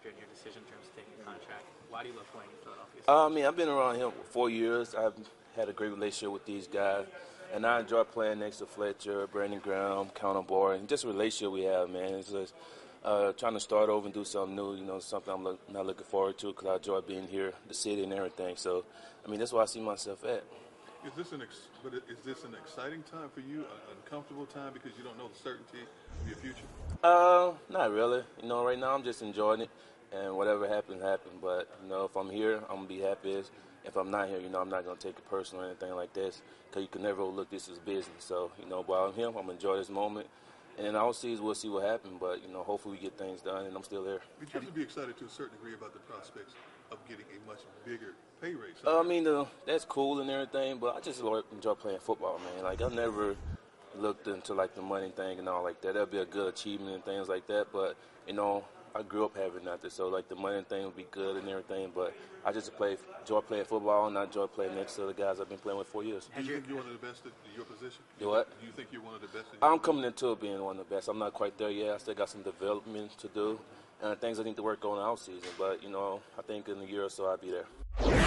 factor in your decision in terms of taking a contract? Why do you love playing in Philadelphia? I mean, I've been around him for 4 years. I've had a great relationship with these guys, and I enjoy playing next to Fletcher, Brandon Graham, Connor Boyd, and just a relationship we have, man. It's just trying to start over and do something new, something I'm not looking forward to because I enjoy being here, the city and everything. So, I mean, that's where I see myself at. Is this an exciting time for you, an uncomfortable time because you don't know the certainty of your future? Not really. Right now I'm just enjoying it, and whatever happens, happens. But, if I'm here, I'm going to be happy. If I'm not here, I'm not going to take it personal or anything like this because you can never overlook this as business. So, while I'm here, I'm going to enjoy this moment. And we'll see what happens, but, hopefully we get things done, and I'm still there. But you have to be excited to a certain degree about the prospects of getting a much bigger pay raise. I mean, that's cool and everything, but I just enjoy playing football, man. Like, I've never looked into, the money thing and all like that. That'd be a good achievement and things like that, but, I grew up having nothing, so, the money thing would be good and everything, but I just enjoy playing football, and I enjoy playing next to the guys I've been playing with for years. Do you think you're one of the best at your position? You what? Do you think you're one of the best? I'm coming into it being one of the best. I'm not quite there yet. I still got some development to do and things I need to work on in the offseason, but, I think in a year or so I'll be there.